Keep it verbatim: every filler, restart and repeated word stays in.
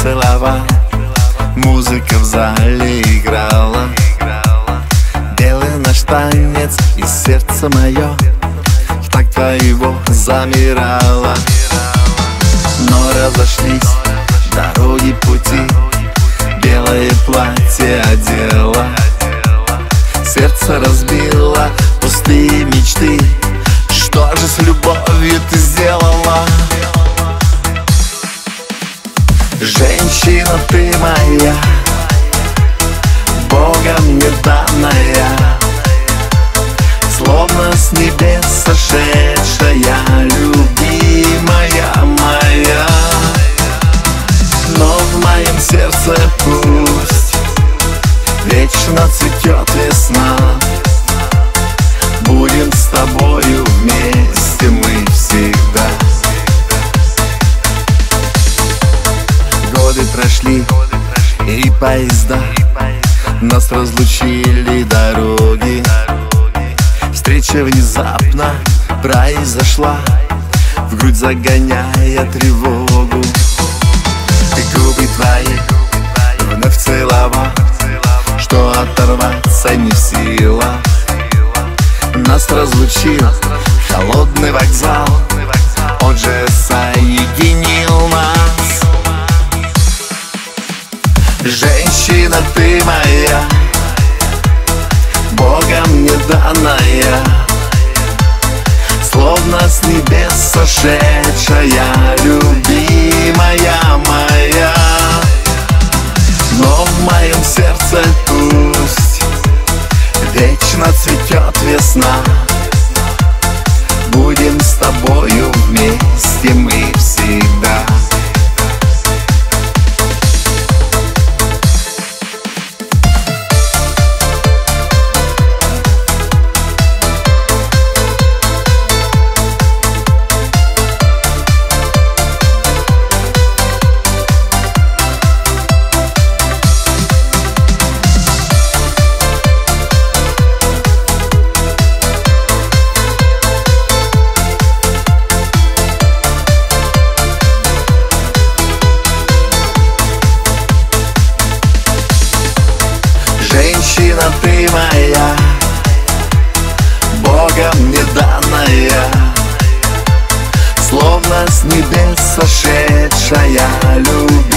целовал, музыка в зале играла. Белый наш танец, и сердце мое в такт твоего замирало. Но разошлись дороги, пути, белое платье одела, сердце разбило пустые мечты. Что же с любовью ты сделала? Женщина, ты моя, Богом мне данная, словно с небес сошедшая, любимая моя. Но в моем сердце пусть вечно цветет весна. Будем с тобою вместе мы всегда. Годы прошли и поезда, нас разлучили дороги. Встреча внезапно произошла, в грудь загоняя тревогу. Губы твои вновь целовал, что оторваться не в силах. Нас разлучил холодный вокзал, он же соединил нас. Женщина, ты моя, Богом мне данная, словно с небес сошедшая, любимая моя. Но в моем сердце пусть вечно цветет весна. Будем с тобою вместе мы всегда. Женщина, ты моя, Богом мне данная, словно с небес сошедшая, любовь.